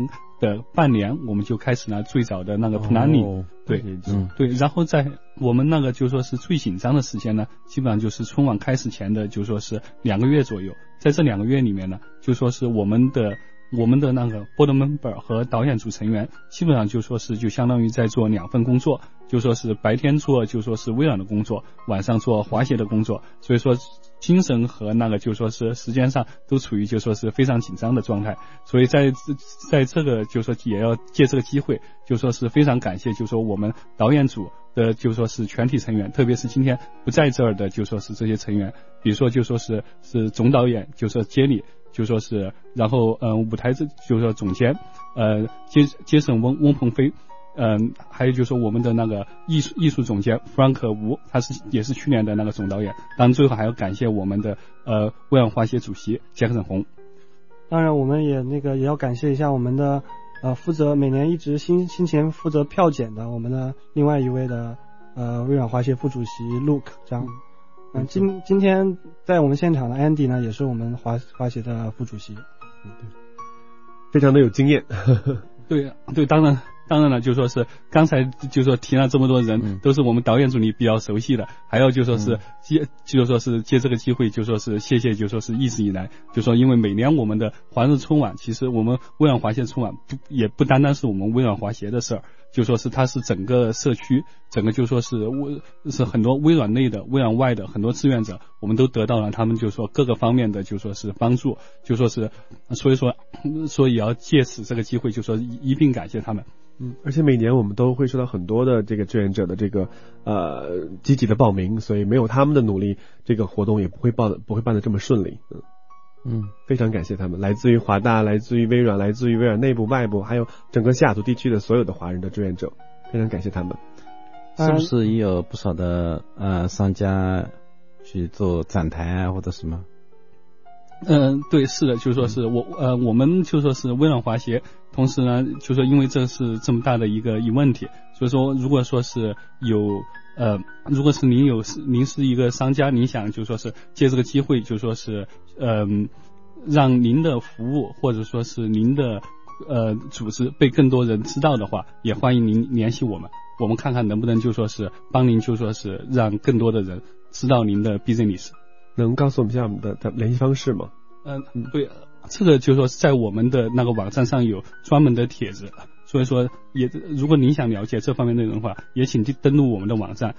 的半年，我们就开始了最早的那个 planning，对，然后在我们那个就说是最紧张的时间呢，基本上就是春晚开始前的就说是2个月左右，在这2个月里面呢，就说是我们的那个 board member 和导演组成员基本上就说是就相当于在做2份工作，就说是白天做就说是微软的工作，晚上做滑协的工作，所以说精神和那个就说是时间上都处于就说是非常紧张的状态，所以在这个就说也要借这个机会就说是非常感谢就说我们导演组的就说是全体成员，特别是今天不在这儿的就说是这些成员，比如说就说是总导演就说杰里，就说是然后舞台就说总监杰森翁鹏飞，还有就是我们的那个艺术总监 Frank 吴，他也是去年的那个总导演。当然最后还要感谢我们的微软滑协主席杰克森洪。 当然我们也要感谢一下我们的负责每年一直辛勤负责票检的我们的另外一位的微软滑协副主席 Luke 张。今天在我们现场的 Andy 呢，也是我们滑协的副主席， 非常的有经验。 对，当然了，就说是刚才就说提了这么多人，都是我们导演组里比较熟悉的，还要就说是借这个机会就说是谢谢就说是一直以来就说因为每年我们的华日春晚，其实我们微软滑协春晚也不单单是我们微软滑协的事儿，就说是它是整个社区，整个就说是很多微软内的微软外的很多志愿者，我们都得到了他们就说各个方面的就说是帮助，就说是所以要借此这个机会就说一并感谢他们。 而且每年我们都会收到很多的这个志愿者的这个积极的报名，所以没有他们的努力，这个活动也不会办得这么顺利。非常感谢他们，来自于华大，来自于微软，来自于微软内部外部，还有整个西雅图地区的所有的华人的志愿者，非常感谢他们。 是不是也有不少的商家去做展台啊或者什么？ 对，是的，就说是我们就说是微软滑协，同时呢，就说因为这是这么大的一个问题，所以说如果说是如果是您是一个商家，您想就说是借这个机会就说是让您的服务或者说是您的组织被更多人知道的话，也欢迎您联系我们看看能不能就说是帮您就说是让更多的人知道您的 business。 能告诉我们一下我们的联系方式吗？ 对，这个就说在我们的那个网站上有专门的帖子，所以说如果您想了解这方面内容的话，也请登录我们的网站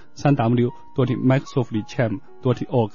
www.microsoftchamp.org。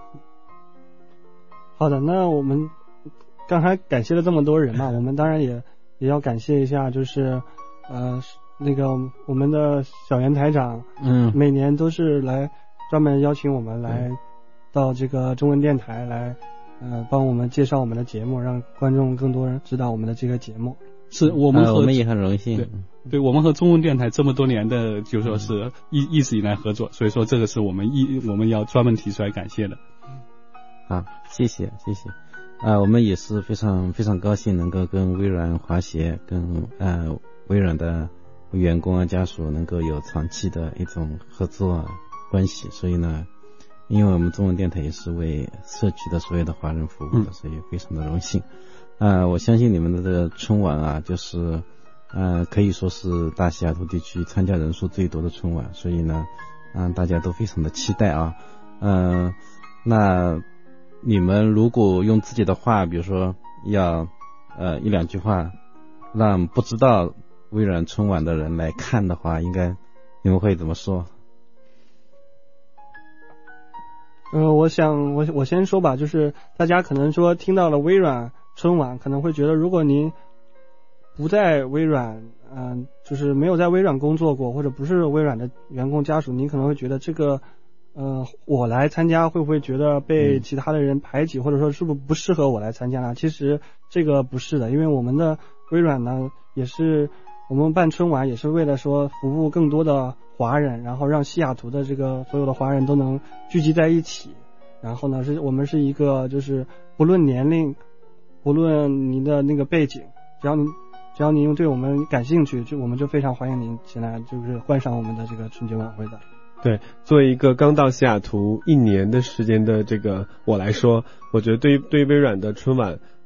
好的，那我们刚才感谢了这么多人嘛，我们当然也要感谢一下，就是我们的小袁台长，每年都是来专门邀请我们来到这个中文电台来帮我们介绍我们的节目，让观众更多人知道我们的这个节目。 是我们也很荣幸。 对，我们和中文电台这么多年的就说是一直以来合作，所以说这个是我们要专门提出来感谢的。 好，谢谢。我们也是非常非常高兴能够跟微软滑协跟微软的员工啊家属能够有长期的一种合作关系，所以呢，因为我们中文电台也是为社区的所有的华人服务的，所以非常的荣幸。我相信你们的这个春晚啊，就是可以说是大西雅图地区参加人数最多的春晚，所以呢，大家都非常的期待啊。那你们如果用自己的话，比如说要一两句话，让不知道微软春晚的人来看的话，应该你们会怎么说？ 我想我先说吧，就是大家可能说听到了微软春晚，可能会觉得如果您不在微软，就是没有在微软工作过，或者不是微软的员工家属，您可能会觉得这个我来参加会不会觉得被其他的人排挤，或者说是不是不适合我来参加呢？其实这个不是的，因为我们的微软呢，也是我们办春晚也是为了说服务更多的华人，然后让西雅图的这个所有的华人都能聚集在一起。然后呢，我们是一个就是不论年龄，不论您的那个背景，只要您对我们感兴趣，我们就非常欢迎您前来，就是观赏我们的这个春节晚会的。 对，作为一个刚到西雅图1年的时间的这个我来说，我觉得对于微软的春晚，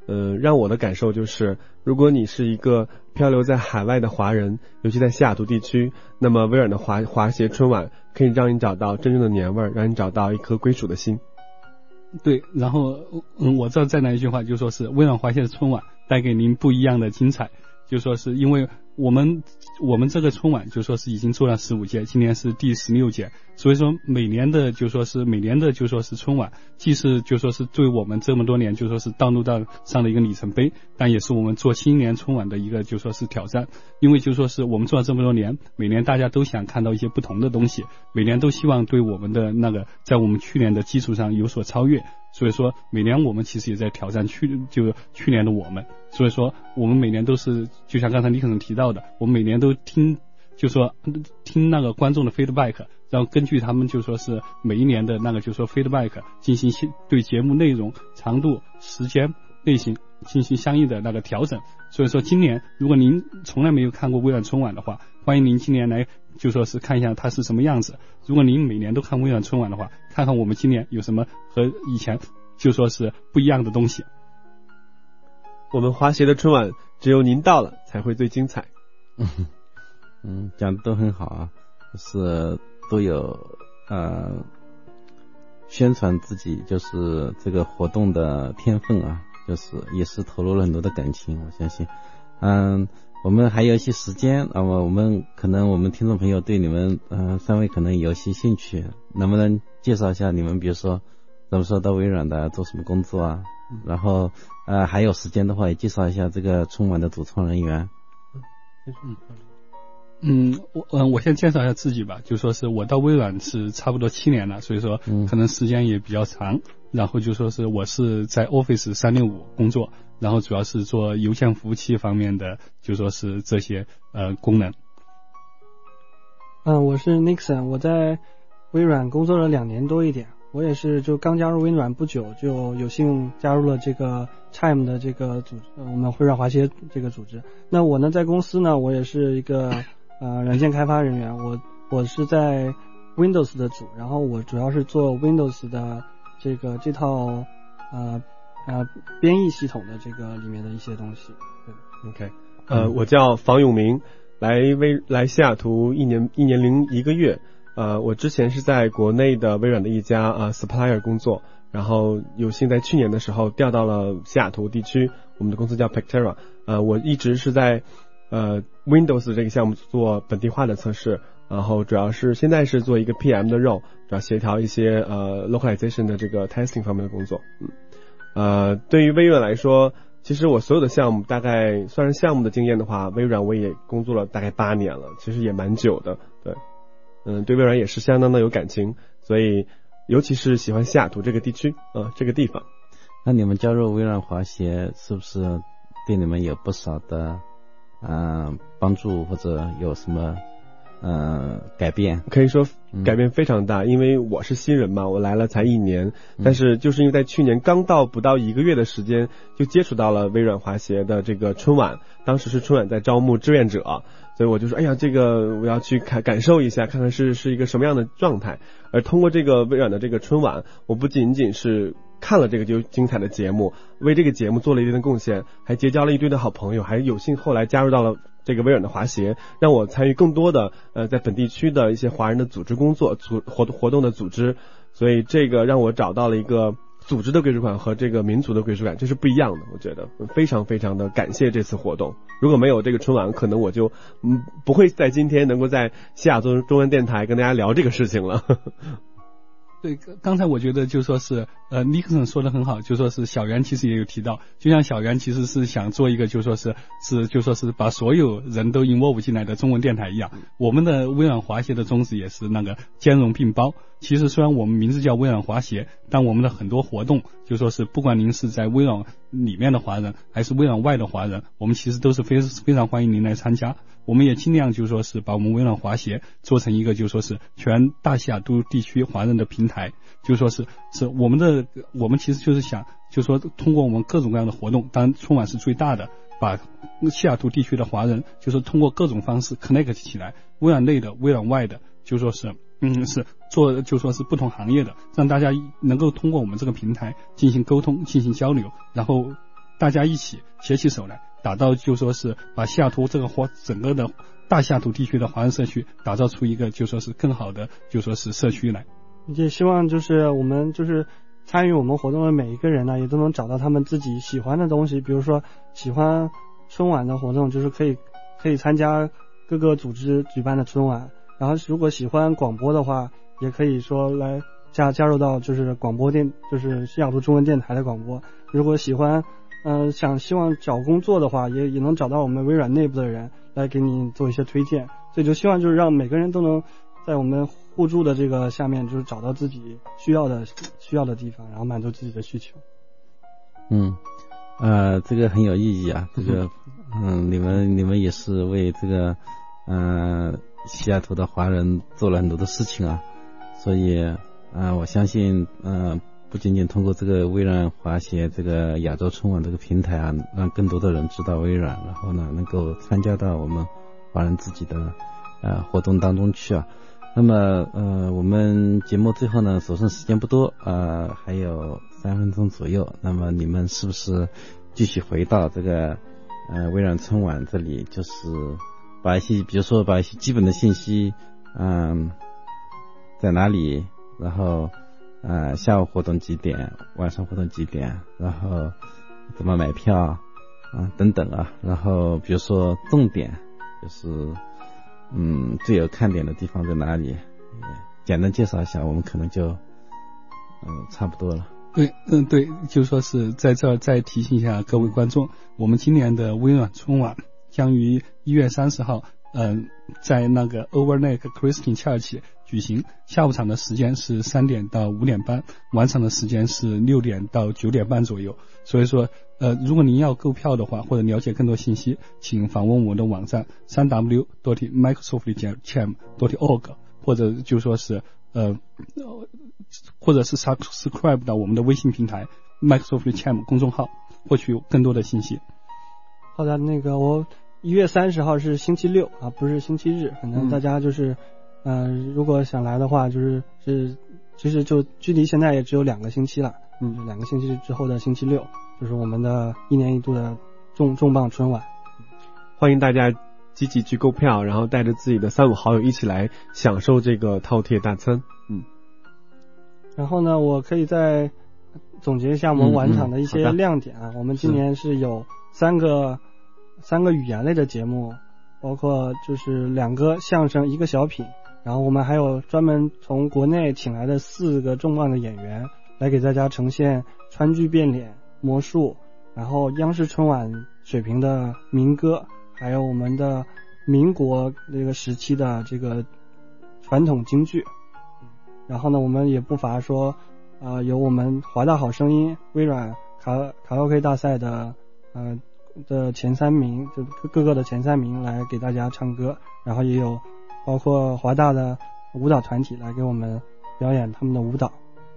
让我的感受就是，如果你是一个漂流在海外的华人，尤其在西雅图地区，那么微软的滑鞋春晚可以让你找到真正的年味儿，让你找到一颗归属的心。 对，然后我这再来一句话，就说是微软滑鞋的春晚带给您不一样的精彩，就说是因为我们这个春晚就说是已经做了15届，今年是第16届，所以说每年的就说是春晚，既是就说是对我们这么多年就说是道路上的一个里程碑，但也是我们做新年春晚的一个就说是挑战。因为就说是我们做了这么多年，每年大家都想看到一些不同的东西，每年都希望对我们的那个在我们去年的基础上有所超越，所以说每年我们其实也在挑战去年的我们。所以说我们每年都是就像刚才你可能提到的，我们每年都听那个观众的 feedback， 然后根据他们就说是每一年的那个就说 feedback 进行对节目内容、长度、时间、类型进行相应的那个调整。所以说今年如果您从来没有看过微软春晚的话，欢迎您今年来就说是看一下它是什么样子。如果您每年都看微软春晚的话，看看我们今年有什么和以前就说是不一样的东西。 我们滑鞋的春晚只有您到了才会最精彩。 讲的都很好啊，就是都有宣传自己就是这个活动的天分啊，就是也是投入了很多的感情，我相信。我们还有一些时间，那么我们听众朋友对你们3位可能有些兴趣，能不能介绍一下你们比如说怎么说到微软的，做什么工作啊？然后还有时间的话也介绍一下这个春晚的主创人员。 我先介绍一下自己吧，就说是我到微软是差不多7年了，所以说可能时间也比较长。然后就说是我是在 Office 365工作，然后主要是做邮件服务器方面的，就说是这些功能。 我是 Nixon， 我在微软工作了2年多一点。我也是就刚加入微软不久，就有幸加入了这个 Chime 的这个组织，我们微软滑鞋这个组织。那我呢，在公司呢，我也是一个软件开发人员，我是在 Windows 的组，然后我主要是做 Windows 的这套编译系统的这个里面的一些东西。 对 OK， 我叫房永明，来西雅图一年零1个月。我之前是在国内的微软的一家supplier 工作，然后有幸在去年的时候调到了西雅图地区，我们的公司叫 Pactera。我一直是在Windows 这个项目做本地化的测试，然后主要是现在是做一个 PM 的 role， 主要协调一些localization 的这个 testing 方面的工作。对于微软来说，其实我所有的项目大概算是项目的经验的话，微软我也工作了大概8年了，其实也蛮久的。对。对微软也是相当的有感情，所以尤其是喜欢西雅图这个地区这个地方。 那你们加入微软滑鞋是不是对你们有不少的帮助，或者有什么改变？ 可以说改变非常大，因为我是新人嘛，我来了才1年，但是就是因为在去年刚到不到1个月的时间，就接触到了微软滑鞋的这个春晚，当时是春晚在招募志愿者，所以我就说，哎呀，这个我要去感受一下，看看是一个什么样的状态。而通过这个微软的这个春晚，我不仅仅是看了这个就精彩的节目，为这个节目做了一定的贡献，还结交了一堆的好朋友，还有幸后来加入到了这个微软的滑鞋，让我参与更多的在本地区的一些华人的组织工作，活动的组织，所以这个让我找到了一个组织的归属感和这个民族的归属感，这是不一样的。我觉得非常非常的感谢这次活动，如果没有这个春晚，可能我就不会在今天能够在西雅图中文电台跟大家聊这个事情了。 对，刚才我觉得就说是Nixon 说的很好，就说是小袁其实也有提到，就像小袁其实是想做一个就说是把所有人都 involve 进来的中文电台一样，我们的微软滑鞋的宗旨也是那个兼容并包。其实虽然我们名字叫微软滑鞋，但我们的很多活动就说是不管您是在微软里面的华人还是微软外的华人，我们其实都是非常欢迎您来参加。我们也尽量就说是把我们微软滑鞋做成一个就说是全大西雅图地区华人的平台，就说是我们其实就是想就说通过我们各种各样的活动，当然春晚是最大的，把西雅图地区的华人就是通过各种方式 connect 起来，微软内的微软外的就说是是做就说是不同行业的，让大家能够通过我们这个平台进行沟通进行交流，然后大家一起携起手来，打造就说是把西雅图这个整个的大西雅图地区的华人社区打造出一个就说是更好的就说是社区来。 也希望就是我们就是参与我们活动的每一个人呢，也都能找到他们自己喜欢的东西，比如说喜欢春晚的活动，就是可以参加各个组织举办的春晚，然后如果喜欢广播的话，也可以说来加入到就是广播电，就是西雅图中文电台的广播。如果喜欢希望找工作的话，也能找到我们微软内部的人来给你做一些推荐。所以就希望就是让每个人都能在我们互助的这个下面，就是找到自己需要的地方，然后满足自己的需求。 这个很有意义啊，这个你们也是为这个西雅图的华人做了很多的事情啊，所以我相信不仅仅通过这个微软华协这个亚洲春晚这个平台啊，让更多的人知道微软，然后呢能够参加到我们华人自己的活动当中去啊。那么我们节目最后呢，所剩时间不多还有3分钟左右，那么你们是不是继续回到这个微软春晚这里，就是比如说把一些基本的信息在哪里，然后下午活动几点，晚上活动几点，然后怎么买票等等啊，然后比如说重点就是最有看点的地方在哪里，简单介绍一下，我们可能就差不多了。 对，就说是在这儿再提醒一下各位观众，我们今年的微软春晚将于1月30号在那个 Overlake Christian Church 举行，下午场的时间是3点到5点半，晚场的时间是6点到9点半左右。所以说如果您要购票的话，或者了解更多信息，请访问我的网站 www.microsoft.com.org， 或者就说是或者是 subscribe 到我们的微信平台 Microsoft Cham 公众号，获取更多的信息。 好的，那个我1月30号是星期六啊，不是星期日，可能大家就是如果想来的话，其实就距离现在也只有2个星期了，2个星期之后的星期六就是我们的1年1度的重磅春晚。 欢迎大家积极去购票，然后带着自己的3、5好友一起来享受这个饕餮大餐。 然后呢，我可以再总结一下我们晚场的一些亮点啊。我们今年是有3个语言类的节目，包括就是2个相声1个小品，然后我们还有专门从国内请来的4个重磅的演员来给大家呈现川剧变脸、魔术，然后央视春晚水平的民歌，还有我们的民国这个时期的这个传统京剧。然后呢，我们也不乏说有我们华大好声音、微软卡拉 OK 大赛的前3名，就各个的前3名来给大家唱歌，然后也有包括华大的舞蹈团体来给我们表演他们的舞蹈。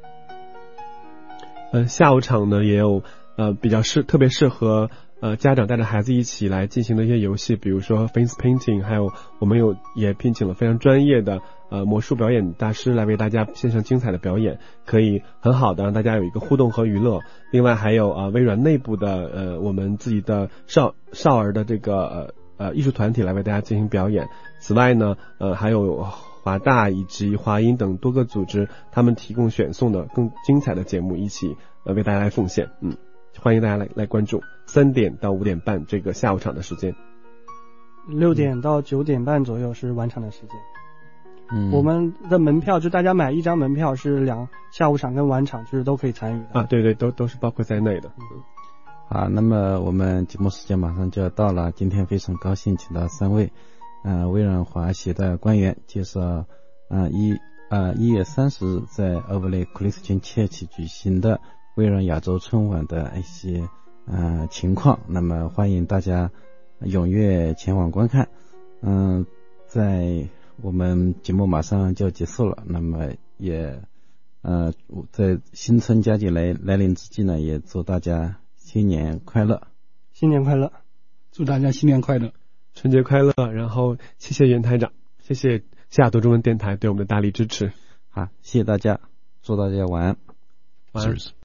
下午场呢也有比较特别适合家长带着孩子一起来进行的一些游戏，比如说 face painting， 还有我们也聘请了非常专业的魔术表演大师来为大家献上精彩的表演，可以很好的让大家有一个互动和娱乐。另外还有微软内部的我们自己的少儿的这个艺术团体来为大家进行表演。此外呢还有华大以及华音等多个组织，他们提供选送的更精彩的节目一起为大家来奉献。欢迎大家来关注3点到5点半这个下午场的时间 ，6点到9点半左右是晚场的时间。我们的门票就大家买1张门票是下午场跟晚场就是都可以参与的对，都是包括在内的。 好，那么我们节目时间马上就要到了，今天非常高兴请到3位微软华协的官员介绍1月30日在 Overlake Christian Church 举行的微软亚洲春晚的一些情况，那么欢迎大家踊跃前往观看。在我们节目马上就结束了，那么也在新春佳节来临之际呢，也祝大家新年快乐。 新年快乐， 祝大家新年快乐， 春节快乐。然后谢谢袁台长，谢谢西雅图中文电台对我们的大力支持。 好，谢谢大家，祝大家晚安。 晚安。